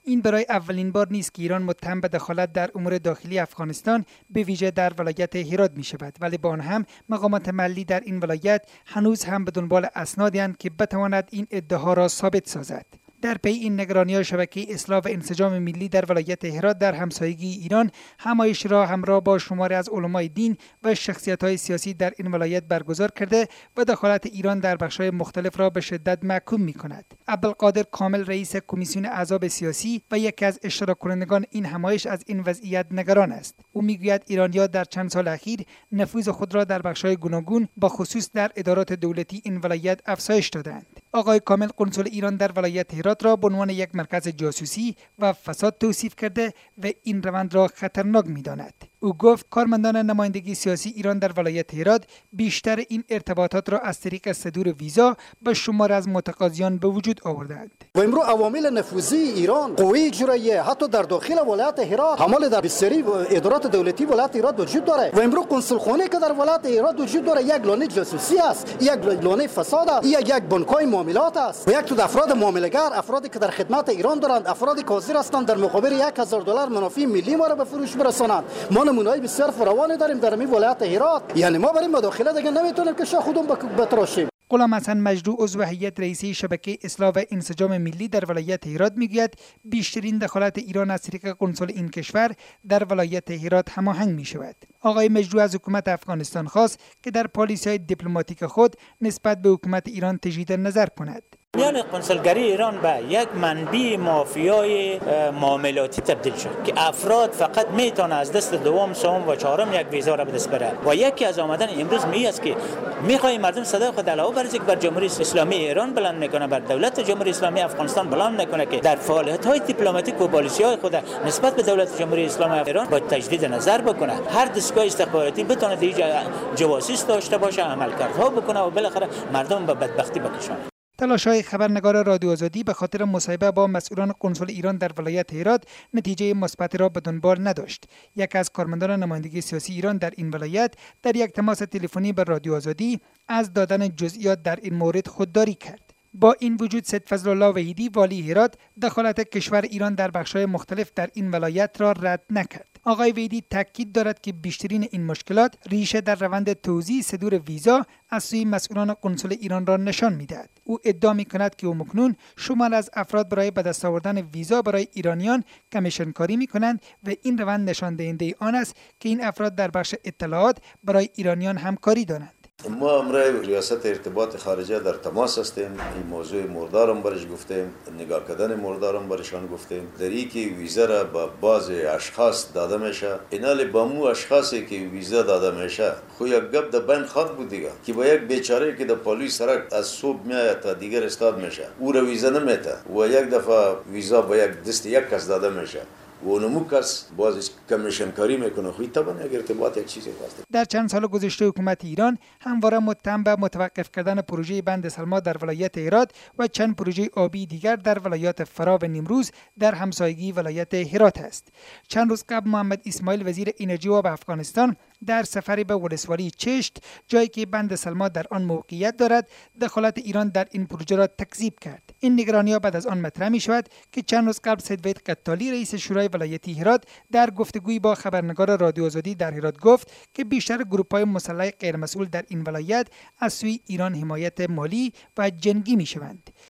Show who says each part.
Speaker 1: این برای اولین بار نیست که ایران متهم به دخالت در امور داخلی افغانستان به ویژه در ولایت هرات می شود، ولی با آن هم مقامات محلی در این ولایت هنوز هم به دنبال اسنادی اند که بتواند این ادعا را ثابت سازد. در پی این نگرانی شبکه اصلاح و انسجام ملی در ولایت هرات در همسایگی ایران همایش را همراه با شماری از علمای دین و شخصیت‌های سیاسی در این ولایت برگزار کرده و دخالت ایران در بخش‌های مختلف را به شدت محکوم می‌کند. عبدالقادر کامل رئیس کمیسیون احزاب سیاسی و یکی از اشتراک کنندگان این همایش از این وضعیت نگران است. او می‌گوید ایرانی‌ها در چند سال اخیر نفوذ خود را در بخش‌های گوناگون با خصوص در ادارات دولتی این ولایت افزایش دادند. آقای کامل قنصل ایران در ولایت هرات را به عنوان یک مرکز جاسوسی و فساد توصیف کرده و این روند را خطرناک می‌داند. او گفت کارمندان نمایندگی سیاسی ایران در ولایت هرات بیشتر این ارتباطات را از طریق صدور ویزا به شمار از متقاضیان به وجود آوردند.
Speaker 2: و امروز عوامل نفوذی ایران، قوه اجراییه حتی در داخل ولایت هرات حمل در بسیاری ادارات دولتی ولایت هرات وجود داره و امروز قنصل خانه که در ولایت هرات وجود داره یک لانه جاسوسی است، یک لانه فساد است، یک بانک‌های معاملات است و یک تو افراد معامله‌گر، افرادی که در خدمت ایران دارند، افرادی که حاضر هستند در مقابل $1000 منافع ملی ما را به فروش برسانند. ما نمونه‌های بسیار فراوانی داریم در این ولایت هرات، یعنی ما برای مداخله دیگه نمیتونیم که خودمون بتراشیم.
Speaker 1: غلام حسن مجروح عضو هیئت رئیسه شبکه اصلاح و انسجام ملی در ولایت هرات میگوید بیشترین دخالت ایران از طریق قنصل این کشور در ولایت هرات هماهنگ می شود. آقای مجروح از حکومت افغانستان خواست که در پالیسی‌های دیپلماتیک خود نسبت به حکومت ایران تجدید نظر کند.
Speaker 3: یعنی قنصلگری ایران به یک منبع مافیای معاملاتی تبدیل شد که افراد فقط میتونه از دست دوم، سوم و چهارم یک ویزا را به دست بره و یکی از آمدن امروز می است که میخوای مردم صدای خود علاوه بر اینکه بر جمهوری اسلامی ایران بلند میکنه، بر دولت جمهوری اسلامی افغانستان بلند میکنه که در فعالیت‌های دیپلماتیک و پالیسی‌های خود نسبت به دولت جمهوری اسلامی ایران باید تجدید نظر بکنه. هر دستگاه استخباراتی بتونه دیگه جواسیس داشته باشه، عملکردها بکنه و بالاخره مردم به بدبختی بکشونه.
Speaker 1: تلاش‌های خبرنگار رادیو آزادی به خاطر مصاحبه با مسئولان قنصل ایران در ولایت هرات نتیجه مثبتی را به دنبال نداشت. یک از کارمندان نمایندگی سیاسی ایران در این ولایت در یک تماس تلفنی به رادیو آزادی از دادن جزئیات در این مورد خودداری کرد. با این وجود سید فضل الله وحیدی والی هرات دخالت کشور ایران در بخش‌های مختلف در این ولایت را رد نکرد. آقای وحیدی تاکید دارد که بیشترین این مشکلات ریشه در روند توزیع صدور ویزا از سوی مسئولان قنصل ایران را نشان می‌دهد. او ادعا می‌کند که مکنون شمار از افراد برای به دست آوردن ویزا برای ایرانیان کمیشن کاری می‌کنند و این روند نشان دهنده آن است که این افراد در بخش اطلاعات برای ایرانیان همکاری دارند.
Speaker 4: ما امروز ریاست ارتباط خارجه در تماس هستیم. این موضوع مردارم برش گفتیم، نگاه کردن مردارم برشان گفتیم. در این که ویزا را با بعض اشخاص داده میشه، اینال با مو اشخاصی که ویزا داده میشه خو یک گپ در بین خود بود دیگه که با یک بیچاره که در پلیس سرک از صبح میاد تا دیگر استاد میشه، او را ویزا نمیده و یک دفعه ویزا با یک دست یک کس داده میشه و اونمو کس باز کمیشن کاری میکنه. خوی طبعا یک ارتباط یک چیزی هست.
Speaker 1: در چند سال گذشته حکومت ایران همواره متهم به متوقف کردن پروژه بند سلما در ولایت هرات و چند پروژه آبی دیگر در ولایات فرا و نیمروز در همسایگی ولایت هرات است. چند روز قبل محمد اسماعیل وزیر انرژی و آب افغانستان در سفری به ولسوالی چشت، جایی که بند سلما در آن موقعیت دارد، دخالت ایران در این پروژه را تکذیب کرد. این نگرانی‌ها بعد از آن مطرح می‌شود که چند روز قبل سید وحید قتالی رئیس شورای ولایتی هرات در گفتگویی با خبرنگار رادیو آزادی در هرات گفت که بیشتر گروه‌های مسلح غیرمسئول در این ولایت از سوی ایران حمایت مالی و جنگی می‌شوند.